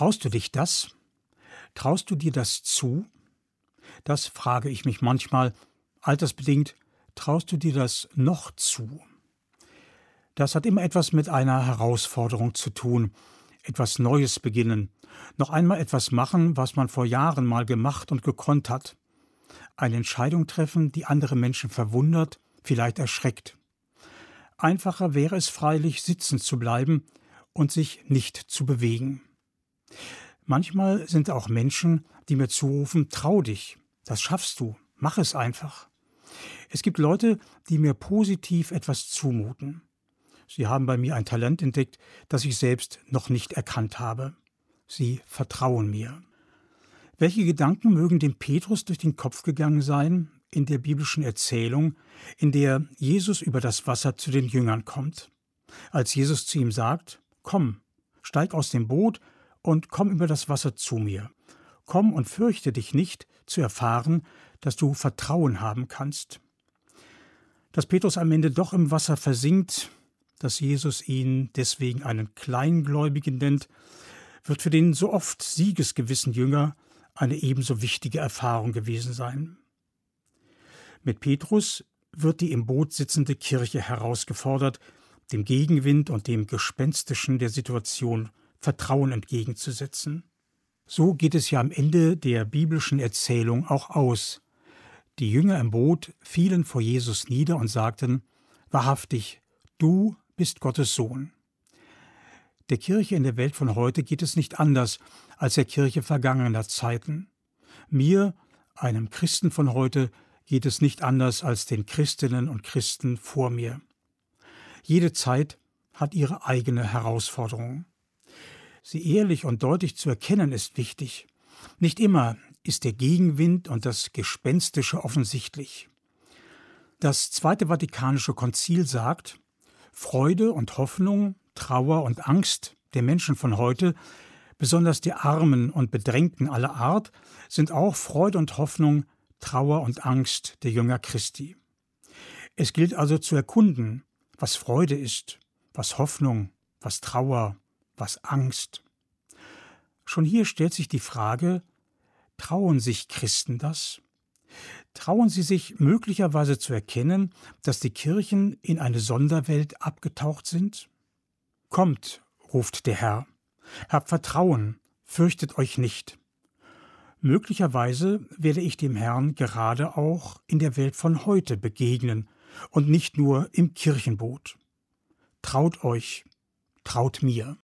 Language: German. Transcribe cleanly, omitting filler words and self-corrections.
Traust du dich das? Traust du dir das zu? Das frage ich mich manchmal, altersbedingt, traust du dir das noch zu? Das hat immer etwas mit einer Herausforderung zu tun, etwas Neues beginnen, noch einmal etwas machen, was man vor Jahren mal gemacht und gekonnt hat. Eine Entscheidung treffen, die andere Menschen verwundert, vielleicht erschreckt. Einfacher wäre es freilich, sitzen zu bleiben und sich nicht zu bewegen. Manchmal sind auch Menschen, die mir zurufen, trau dich, das schaffst du, mach es einfach. Es gibt Leute, die mir positiv etwas zumuten. Sie haben bei mir ein Talent entdeckt, das ich selbst noch nicht erkannt habe. Sie vertrauen mir. Welche Gedanken mögen dem Petrus durch den Kopf gegangen sein in der biblischen Erzählung, in der Jesus über das Wasser zu den Jüngern kommt? Als Jesus zu ihm sagt, komm, steig aus dem Boot und komm über das Wasser zu mir. Komm und fürchte dich nicht, zu erfahren, dass du Vertrauen haben kannst. Dass Petrus am Ende doch im Wasser versinkt, dass Jesus ihn deswegen einen Kleingläubigen nennt, wird für den so oft siegesgewissen Jünger eine ebenso wichtige Erfahrung gewesen sein. Mit Petrus wird die im Boot sitzende Kirche herausgefordert, dem Gegenwind und dem Gespenstischen der Situation Vertrauen entgegenzusetzen. So geht es ja am Ende der biblischen Erzählung auch aus. Die Jünger im Boot fielen vor Jesus nieder und sagten, wahrhaftig, du bist Gottes Sohn. Der Kirche in der Welt von heute geht es nicht anders als der Kirche vergangener Zeiten. Mir, einem Christen von heute, geht es nicht anders als den Christinnen und Christen vor mir. Jede Zeit hat ihre eigene Herausforderung. Sie ehrlich und deutlich zu erkennen, ist wichtig. Nicht immer ist der Gegenwind und das Gespenstische offensichtlich. Das Zweite Vatikanische Konzil sagt, Freude und Hoffnung, Trauer und Angst der Menschen von heute, besonders der Armen und Bedrängten aller Art, sind auch Freude und Hoffnung, Trauer und Angst der Jünger Christi. Es gilt also zu erkunden, was Freude ist, was Hoffnung, was Trauer, was Angst. Schon hier stellt sich die Frage, trauen sich Christen das? Trauen sie sich möglicherweise zu erkennen, dass die Kirchen in eine Sonderwelt abgetaucht sind? Kommt, ruft der Herr, habt Vertrauen, fürchtet euch nicht. Möglicherweise werde ich dem Herrn gerade auch in der Welt von heute begegnen und nicht nur im Kirchenboot. Traut euch, traut mir.